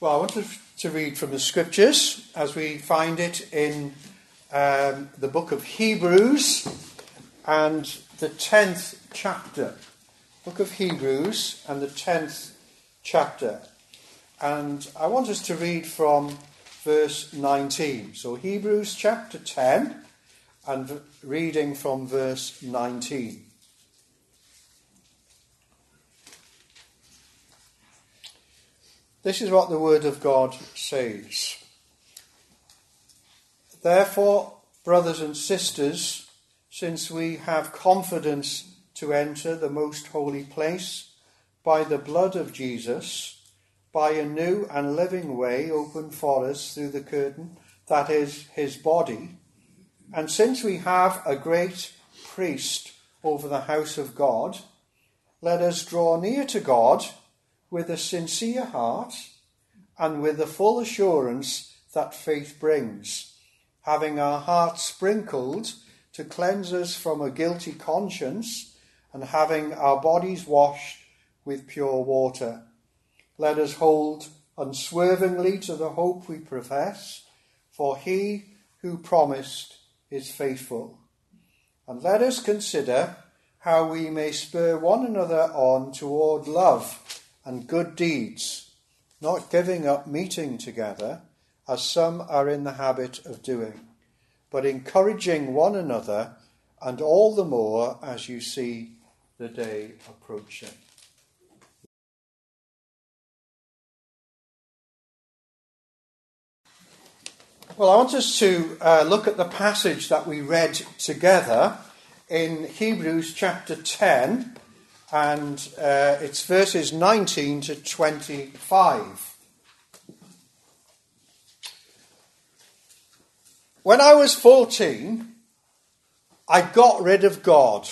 Well, I wanted to read from the scriptures as we find it in the book of Hebrews and the 10th chapter. Book of Hebrews and the 10th chapter. And I want us to read from verse 19. So Hebrews chapter 10 and reading from verse 19. This is what the word of God says. Therefore, brothers and sisters, since we have confidence to enter the most holy place by the blood of Jesus, by a new and living way opened for us through the curtain, that is, his body, and since we have a great priest over the house of God, let us draw near to God with a sincere heart and with the full assurance that faith brings, having our hearts sprinkled to cleanse us from a guilty conscience and having our bodies washed with pure water. Let us hold unswervingly to the hope we profess, for he who promised is faithful. And let us consider how we may spur one another on toward love and good deeds, not giving up meeting together, as some are in the habit of doing, but encouraging one another, and all the more as you see the day approaching. Well, I want us to look at the passage that we read together in Hebrews chapter 10, and it's verses 19 to 25. When I was 14, I got rid of God.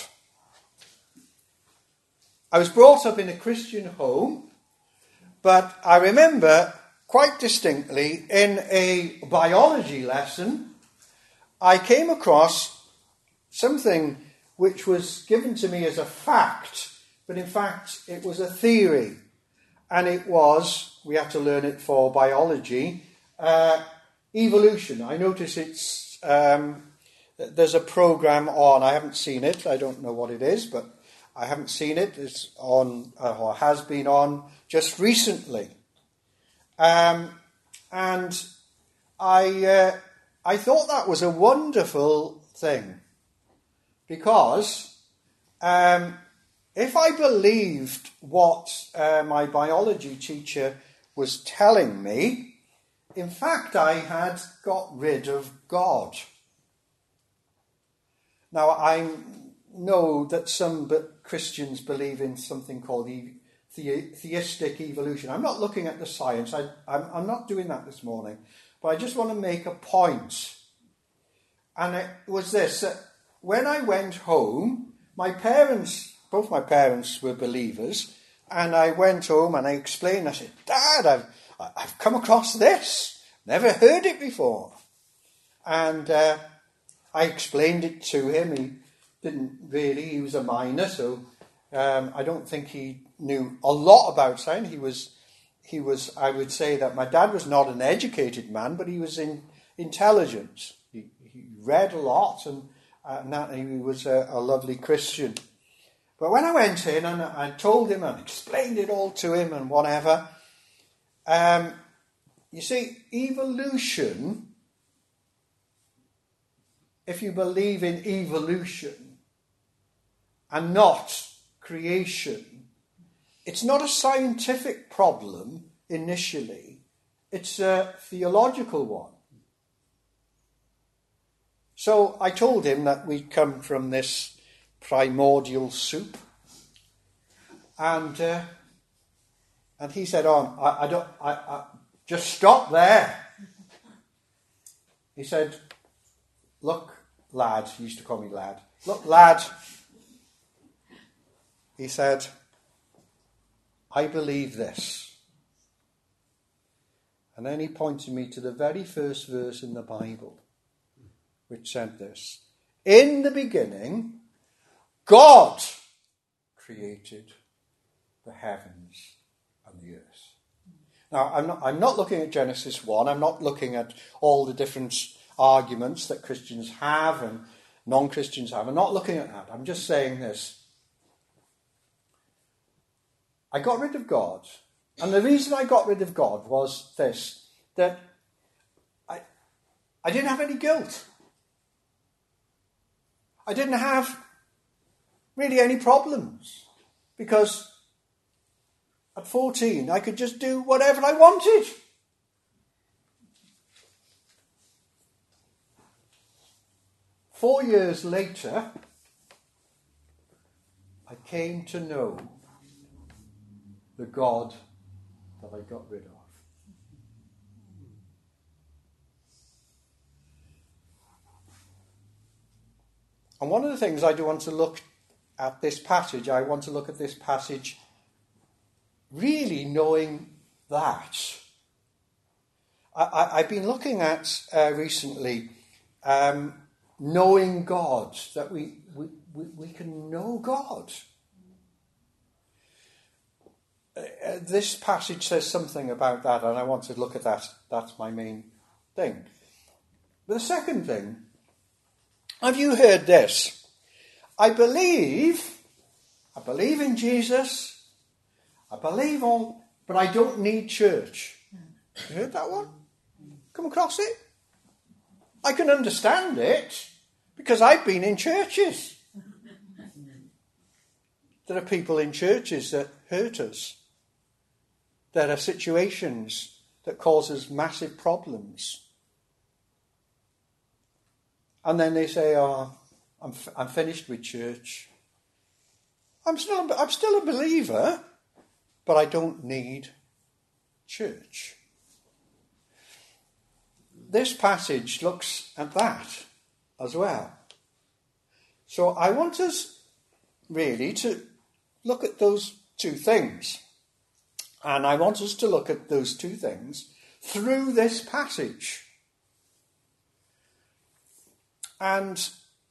I was brought up in a Christian home, but I remember quite distinctly in a biology lesson, I came across something which was given to me as a fact, but in fact it was a theory. And it was, we had to learn it for biology, evolution. I notice it's there's a program on. I haven't seen it. I don't know what it is, but I haven't seen it. It's on or has been on just recently, and I thought that was a wonderful thing because if I believed what my biology teacher was telling me, in fact, I had got rid of God. Now, I know that some Christians believe in something called theistic evolution. I'm not looking at the science. I'm not doing that this morning. But I just want to make a point. And it was this, that when I went home, both my parents were believers, and I went home and I explained, I said, Dad, I've come across this. Never heard it before. And I explained it to him. He didn't really. He was a minor, so I don't think he knew a lot about science. He was. I would say that my dad was not an educated man, but he was intelligent. He read a lot, and that he was a lovely Christian. But when I went in and I told him and explained it all to him and whatever, you see, evolution, if you believe in evolution and not creation, it's not a scientific problem initially, it's a theological one. So I told him that we'd come from this primordial soup, and he said, I just stop there. He said, look, lad, he used to call me lad. Look, lad, he said, I believe this. And then he pointed me to the very first verse in the Bible, which said this: in the beginning, God created the heavens and the earth. Now, I'm not looking at Genesis 1. I'm not looking at all the different arguments that Christians have and non-Christians have. I'm not looking at that. I'm just saying this. I got rid of God. And the reason I got rid of God was this, that I didn't have any guilt. I didn't have really any problems. Because at 14, I could just do whatever I wanted. Four years later, I came to know the God that I got rid of. And one of the things I do want to look at this passage, I want to look at this passage really knowing that. I've been looking at recently knowing God, that we can know God. This passage says something about that, and I want to look at that. That's my main thing. But the second thing, have you heard this? I believe in Jesus. I believe all, but I don't need church. You heard that one? Come across it? I can understand it because I've been in churches. There are people in churches that hurt us. There are situations that cause us massive problems. And then they say, "Oh, I'm finished with church. I'm still a believer, but I don't need church." This passage looks at that as well. So I want us really to look at those two things. And I want us to look at those two things through this passage. And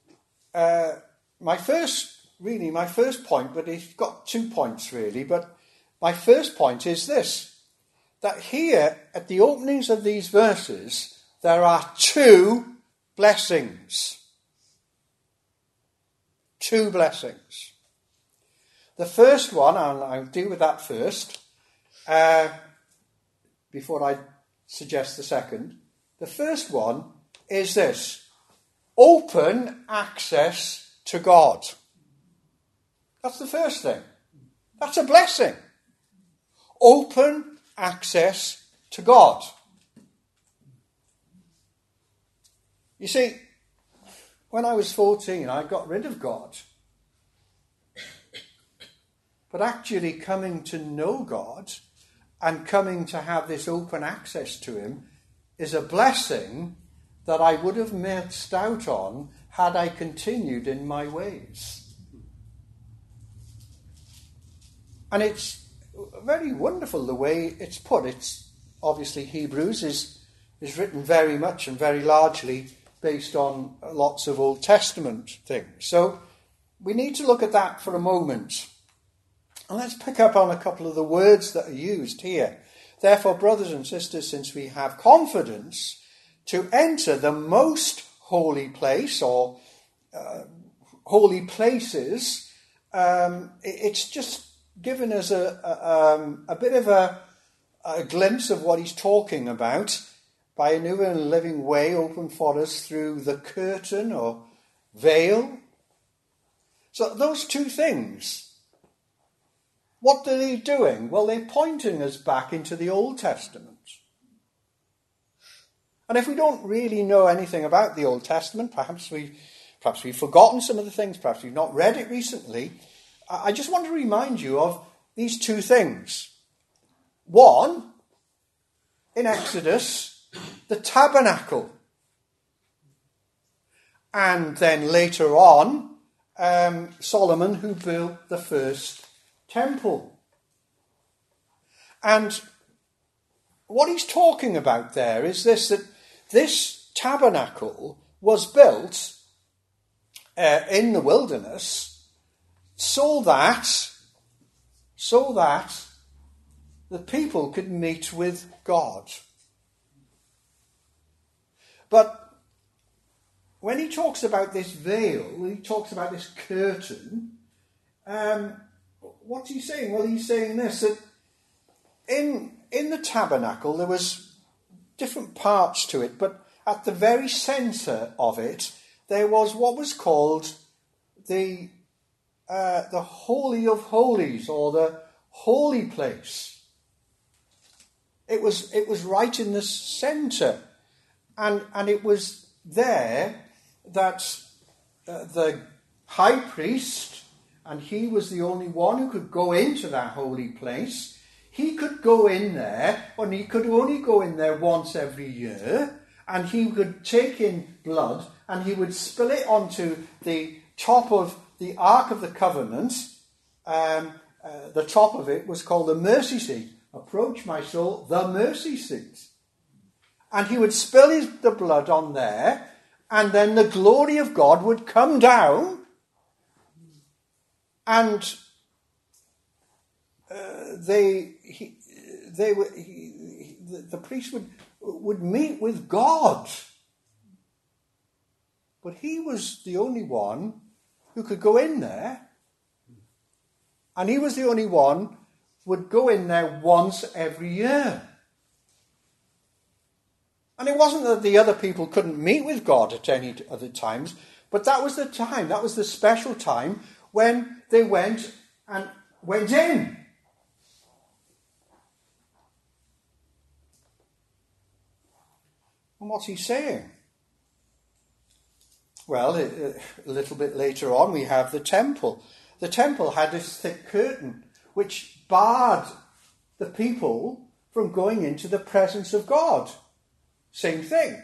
my first point, but it's got 2 points really, but my first point is this, that here at the openings of these verses, there are 2 blessings. 2 blessings. The first one, and I'll deal with that first, before I suggest the second. The first one is this: open access to God. That's the first thing. That's a blessing. Open access to God. You see, when I was 14, I got rid of God. But actually coming to know God and coming to have this open access to him is a blessing that I would have missed out on had I continued in my ways. And it's very wonderful the way it's put. It's obviously Hebrews is written very much and very largely based on lots of Old Testament things. So we need to look at that for a moment. And let's pick up on a couple of the words that are used here. Therefore, brothers and sisters, since we have confidence to enter the most holy place, or holy places, it's just given us a bit of a glimpse of what he's talking about. By a new and living way opened for us through the curtain or veil. So those 2 things, what are they doing? Well, they're pointing us back into the Old Testament. And if we don't really know anything about the Old Testament, perhaps we've forgotten some of the things, perhaps we've not read it recently, I just want to remind you of these 2 things. One, in Exodus, the tabernacle. And then later on, Solomon, who built the first temple. And what he's talking about there is this, that this tabernacle was built in the wilderness so that the people could meet with God. But when he talks about this veil, he talks about this curtain, what's he saying? Well, he's saying this, that in the tabernacle there was different parts to it, but at the very centre of it there was what was called the Holy of Holies, or the holy place. It was right in the centre, and it was there that the high priest, and he was the only one who could go into that holy place. He could go in there, and he could only go in there once every year, and he could take in blood, and he would spill it onto the top of the Ark of the Covenant. The top of it was called the mercy seat. Approach, my soul, the mercy seat. And he would spill the blood on there, and then the glory of God would come down, and the priest would meet with God. But he was the only one who could go in there. And he was the only one who would go in there once every year. And it wasn't that the other people couldn't meet with God at any other times, but that was the time, that was the special time when they went in. And what's he saying? Well, a little bit later on we have the temple. The temple had this thick curtain which barred the people from going into the presence of God. Same thing.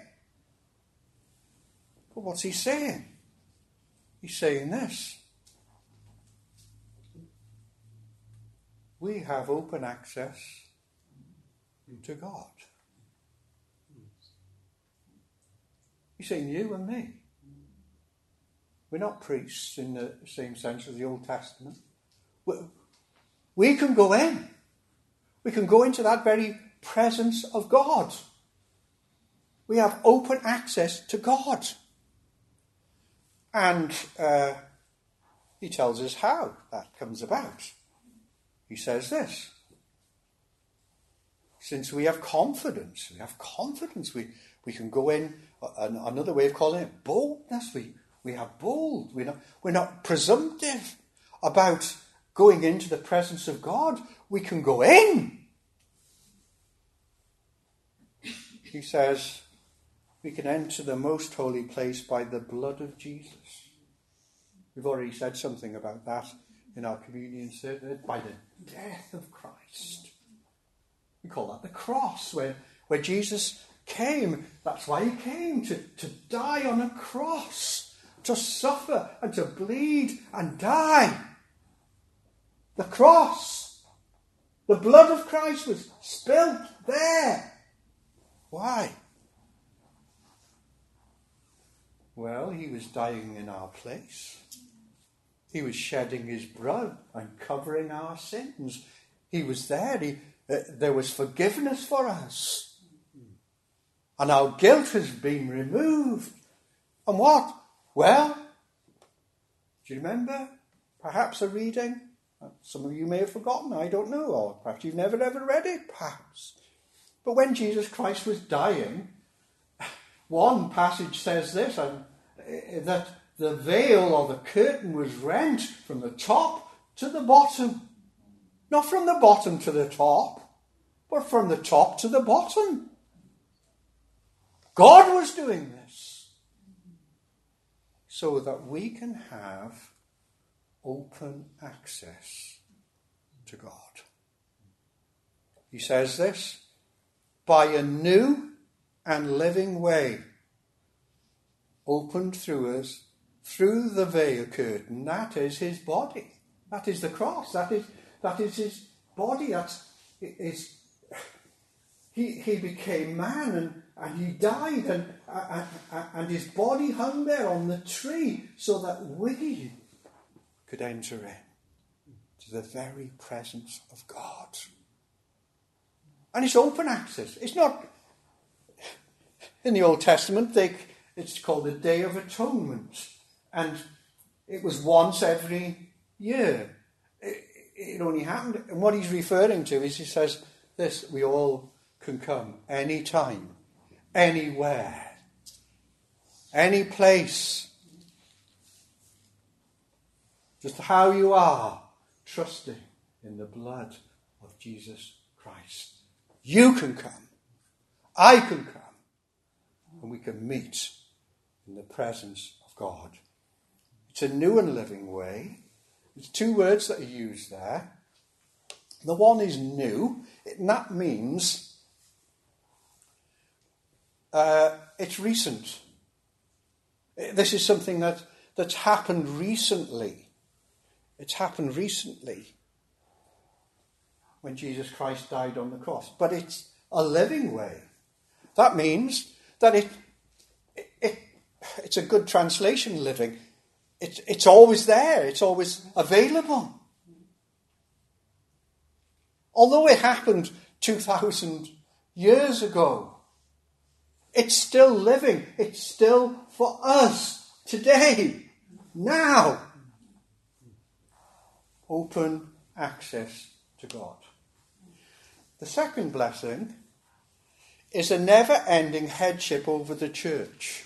But what's he saying? He's saying this. We have open access to God. He's saying you and me. We're not priests in the same sense as the Old Testament. We can go in. We can go into that very presence of God. We have open access to God. And he tells us how that comes about. He says this. Since we have confidence, we can go in. Another way of calling it boldness. We have bold. We're not presumptive about going into the presence of God. We can go in. He says we can enter the most holy place by the blood of Jesus. We've already said something about that in our communion service, by the death of Christ. We call that the cross, where Jesus came. That's why he came, to die on a cross, to suffer and to bleed and die. The cross. The blood of Christ was spilt there. Why? Well, he was dying in our place. He was shedding his blood and covering our sins. He was there. There was forgiveness for us. And our guilt has been removed. And what? Well, do you remember perhaps a reading? Some of you may have forgotten, I don't know. Or perhaps you've never ever read it, perhaps. But when Jesus Christ was dying, one passage says this, that the veil or the curtain was rent from the top to the bottom. Not from the bottom to the top, but from the top to the bottom. God was doing this so that we can have open access to God. He says this, by a new and living way opened through us, through the veil curtain, that is his body. That is the cross. That is his body. He became man and he died and his body hung there on the tree so that we could enter in to the very presence of God. And it's open access. It's not, in the Old Testament, it's called the Day of Atonement. And it was once every year. It only happened. And what he's referring to is, he says this: we all can come anytime, anywhere, any place. Just how you are, trusting in the blood of Jesus Christ. You can come. I can come. And we can meet in the presence of God. It's a new and living way. There's two words that are used there. The one is new, and that means it's recent. This is something that's happened recently. It's happened recently when Jesus Christ died on the cross. But it's a living way. That means that it's a good translation, living. It's always there. It's always available. Although it happened 2,000 years ago, it's still living. It's still for us today, now. Open access to God. The second blessing is a never-ending headship over the church.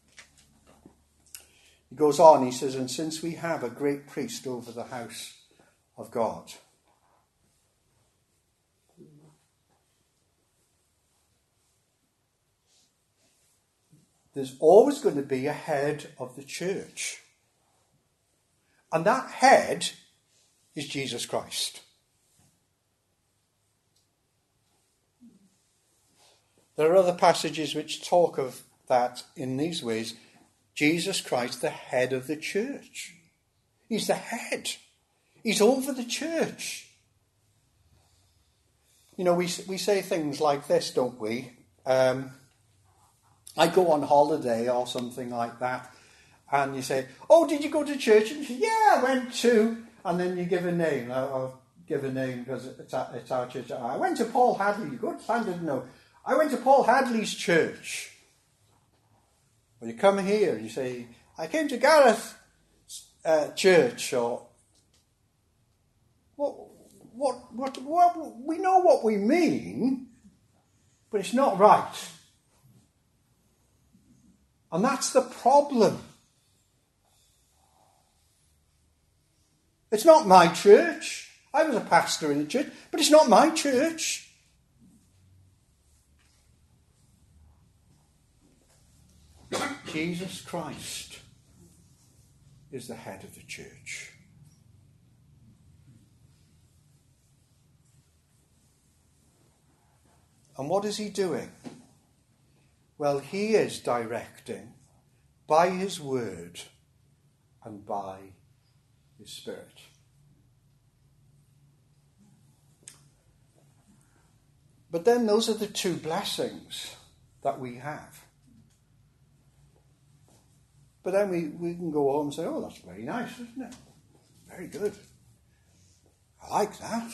He goes on, he says, and since we have a great priest over the house of God. There's always going to be a head of the church. And that head is Jesus Christ. There are other passages which talk of that in these ways. Jesus Christ, the head of the church. He's the head. He's over the church. You know, we say things like this, don't we? I go on holiday or something like that, and you say, oh, did you go to church? And you say, yeah, I went to, and then you give a name. I'll give a name because it's our church. I went to Paul Hadley. Good, I didn't know. I went to Paul Hadley's church. Well, you come here and you say, I came to Gareth church, or what we know what we mean, but it's not right. And that's the problem. It's not my church. I was a pastor in a church, but it's not my church. Jesus Christ is the head of the church. And what is he doing? Well, he is directing by his word and by his Spirit. But then those are the two blessings that we have. But then we can go home and say, oh, that's very nice, isn't it? Very good. I like that.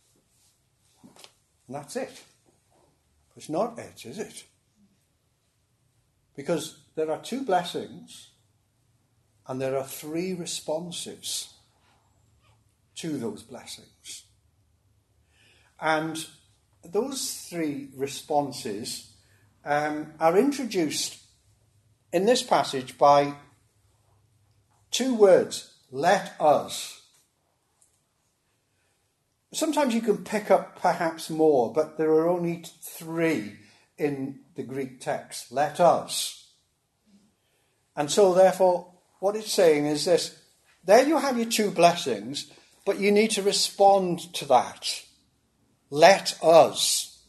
And that's it. But it's not it, is it? Because there are two blessings and there are three responses to those blessings. And those three responses are introduced in this passage by two words, let us. Sometimes you can pick up perhaps more, but there are only three in the Greek text, let us. And so therefore, what it's saying is this, there you have your two blessings, but you need to respond to that. Let us.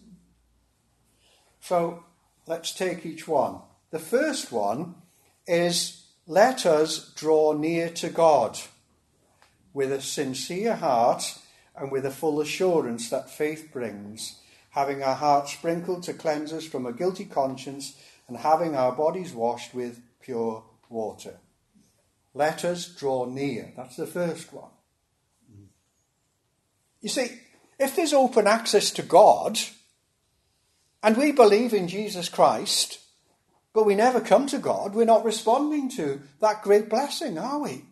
So let's take each one. The first one is, let us draw near to God with a sincere heart and with a full assurance that faith brings, having our hearts sprinkled to cleanse us from a guilty conscience and having our bodies washed with pure water. Let us draw near. That's the first one. You see, if there's open access to God, And we believe in Jesus Christ, but we never come to God. We're not responding to that great blessing, are we?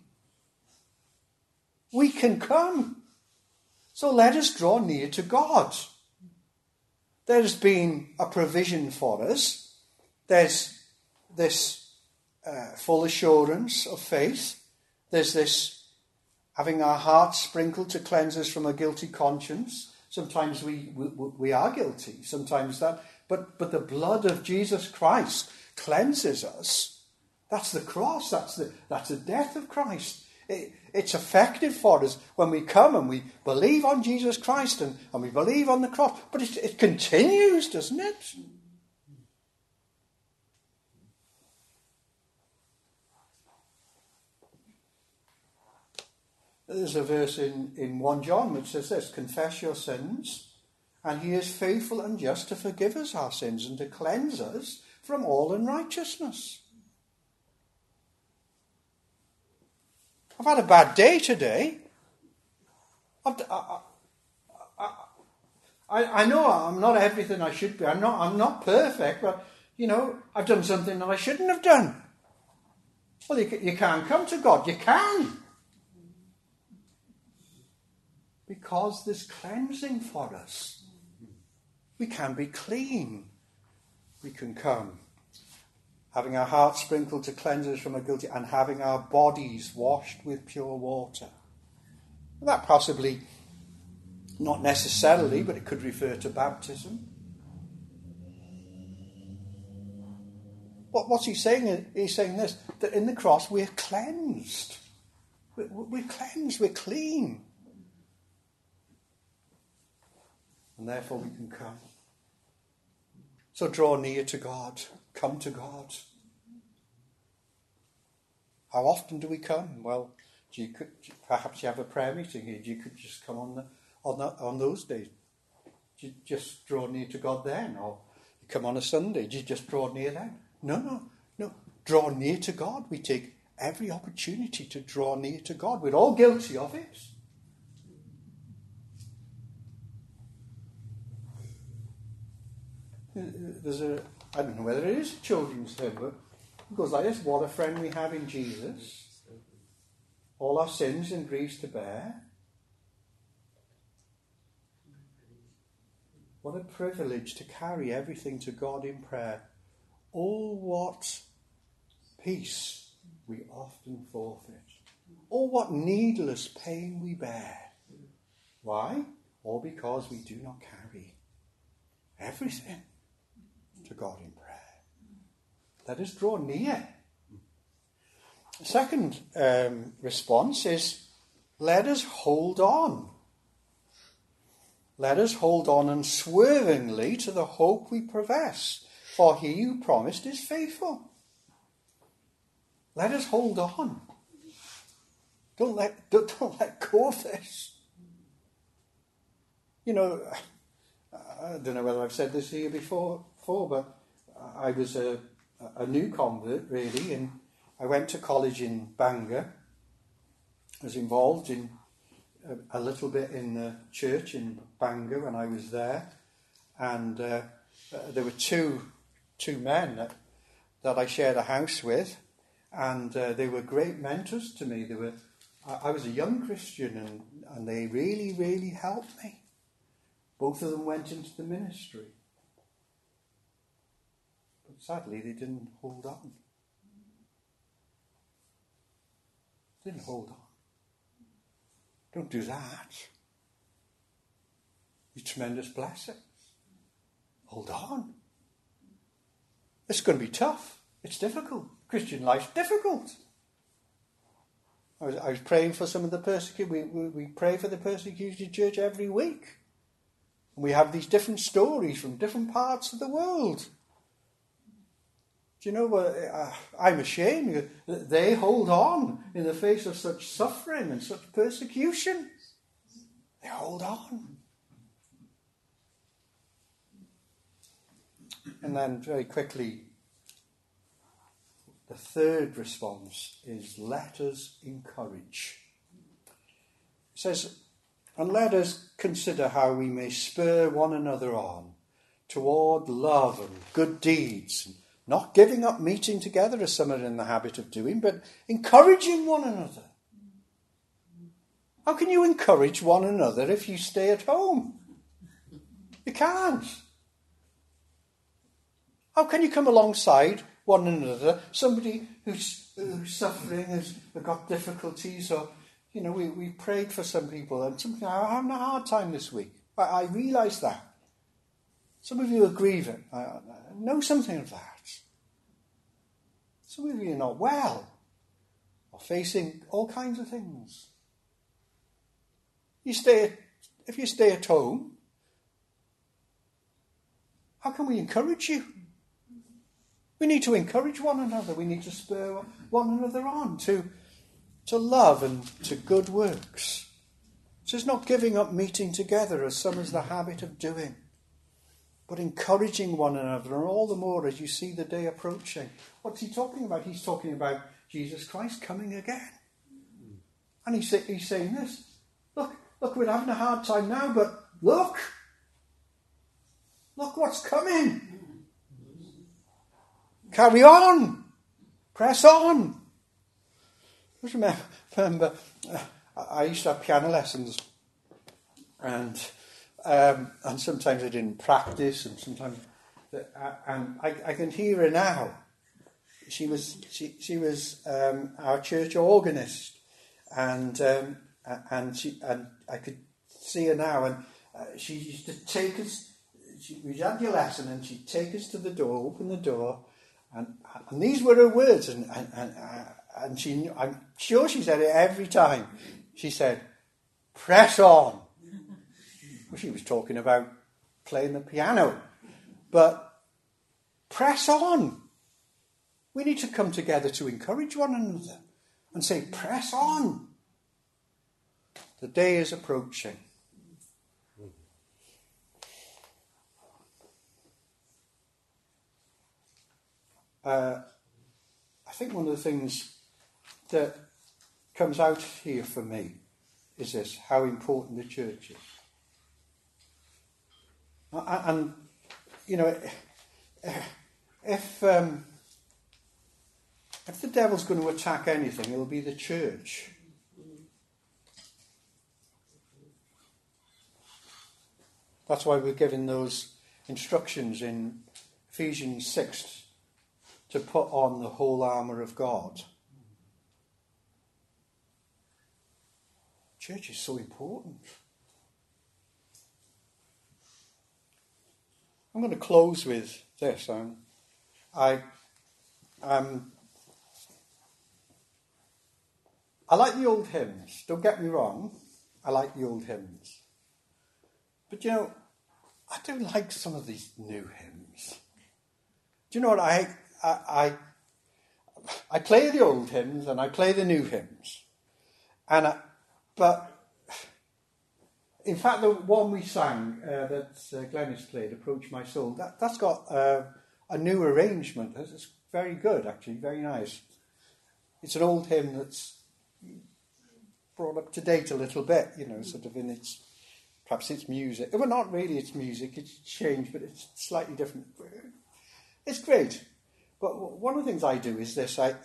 We can come. So let us draw near to God. There's been a provision for us. There's this full assurance of faith. There's this having our hearts sprinkled to cleanse us from a guilty conscience. Sometimes we are guilty. Sometimes that. But the blood of Jesus Christ cleanses us. That's the cross. That's the death of Christ. It's effective for us when we come and we believe on Jesus Christ and we believe on the cross. But it continues, doesn't it? There's a verse in 1 John which says this: confess your sins, and he is faithful and just to forgive us our sins and to cleanse us from all unrighteousness. I've had a bad day today. I know I'm not everything I should be. I'm not perfect, but, I've done something that I shouldn't have done. Well, you can't come to God. You can. Because there's cleansing for us. We can be clean. We can come. Having our hearts sprinkled to cleanse us from a guilty, and having our bodies washed with pure water. That possibly, not necessarily, but it could refer to baptism. What's he saying? He's saying this, that in the cross we're cleansed. We're cleansed, we're clean. And therefore we can come. So draw near to God. Come to God. How often do we come? Well, perhaps you have a prayer meeting here. You could just come on those days. Do you just draw near to God then? Or you come on a Sunday. Do you just draw near then? No. Draw near to God. We take every opportunity to draw near to God. We're all guilty of it. I don't know whether it is a children's hymn, but it goes like this: what a friend we have in Jesus, all our sins and griefs to bear. What a privilege to carry everything to God in prayer. Oh, what peace we often forfeit. Oh, what needless pain we bear. Why? All because we do not carry everything to God in prayer. Let us draw near. The second response is, let us hold on. Let us hold on unswervingly to the hope we profess, for he who promised is faithful. Let us hold on. Don't let go of this. I don't know whether I've said this here before, but I was a new convert, really, and I went to college in Bangor. I was involved in a little bit in the church in Bangor when I was there, and there were two men that I shared a house with, and they were great mentors to me. I was a young Christian, and they really, really helped me. Both of them went into the ministry. But sadly, they didn't hold on. Didn't hold on. Don't do that. These tremendous blessings. Hold on. It's going to be tough. It's difficult. Christian life's difficult. I was praying for some of the persecuted. We pray for the persecuted church every week. And we have these different stories from different parts of the world. Do you know what? I'm ashamed that they hold on in the face of such suffering and such persecution. They hold on. And then very quickly, the third response is, let us encourage. It says, and let us consider how we may spur one another on toward love and good deeds, and not giving up meeting together as some are in the habit of doing, but encouraging one another. How can you encourage one another if you stay at home? You can't. How can you come alongside one another, somebody who's suffering, has got difficulties, or, we prayed for some people, and something, I'm having a hard time this week. I realise that. Some of you are grieving. I know something of that. Some of you are not well, or facing all kinds of things. If you stay at home, how can we encourage you? We need to encourage one another. We need to spur one another on to love and to good works. So it's not giving up meeting together as some is the habit of doing, but encouraging one another, and all the more as you see the day approaching. What's he talking about? He's talking about Jesus Christ coming again. And he's saying this. Look, we're having a hard time now, but look what's coming. Carry on. Press on. I remember I used to have piano lessons, and sometimes I didn't practice, and sometimes, and I can hear her now. She was our church organist, and I could see her now, and she used to take us. We'd had your lesson, and she'd take us to the door, open the door, and these were her words, and she, I'm sure she said it every time. She said, "Press on." Well, she was talking about playing the piano, but press on. We need to come together to encourage one another and say, "Press on." The day is approaching. I think one of the things that comes out here for me is this: how important the church is. And if the devil's going to attack anything, it'll be the church. That's why we're given those instructions in Ephesians 6 to put on the whole armour of God. Church is so important. I'm going to close with this. I like the old hymns. Don't get me wrong. I like the old hymns. But I do like some of these new hymns. Do you know what I play the old hymns and I play the new hymns, but in fact the one we sang that Glenys played, "Approach My Soul," that's got a new arrangement. It's very good, actually, very nice. It's an old hymn that's brought up to date a little bit, sort of in its, perhaps its music. Well, not really its music, it's changed, but it's slightly different. It's great. But one of the things I do is this: I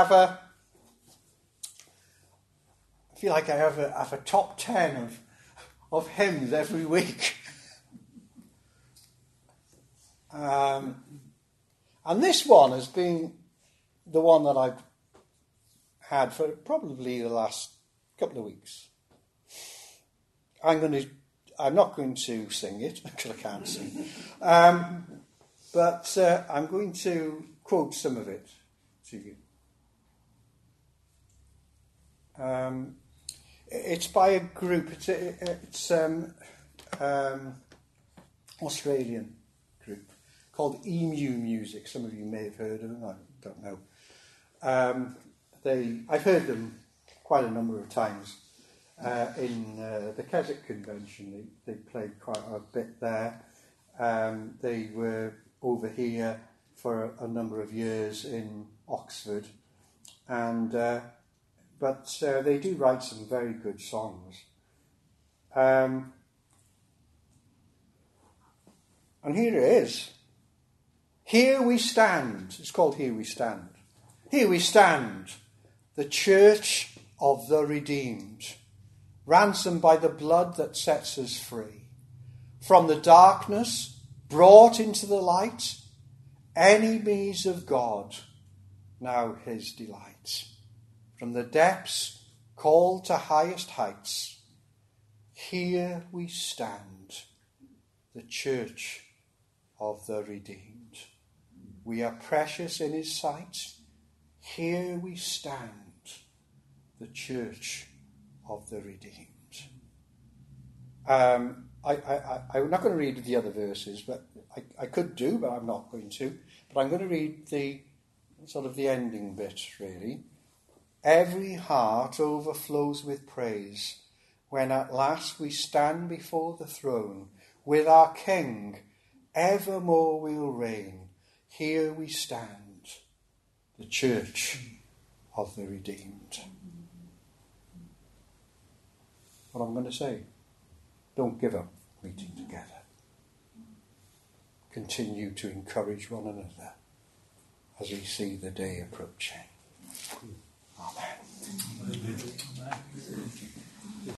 feel like I have a top 10 of hymns every week. And this one has been the one that I've had for probably the last couple of weeks. I'm not going to sing it because I can't sing. But I'm going to quote some of it to you. It's by a group. It's Australian group called Emu Music. Some of you may have heard of them. I don't know. I've heard them quite a number of times in the Keswick Convention. They played quite a bit there. They were over here for a number of years in Oxford, but they do write some very good songs. And And here it is. Here we stand. It's called Here We Stand. Here we stand, the church of the redeemed, ransomed by the blood that sets us free. From the darkness, brought into the light, enemies of God, now his delight. From the depths, called to highest heights, here we stand, the church of the redeemed. We are precious in his sight. Here we stand, the church of the redeemed. I'm not going to read the other verses, but I could do, but I'm not going to. But I'm going to read the ending bit, really. Every heart overflows with praise when at last we stand before the throne with our King. Evermore we'll reign. Here we stand, the church of the redeemed. What I'm going to say, don't give up meeting together. Continue to encourage one another as we see the day approaching. Amen.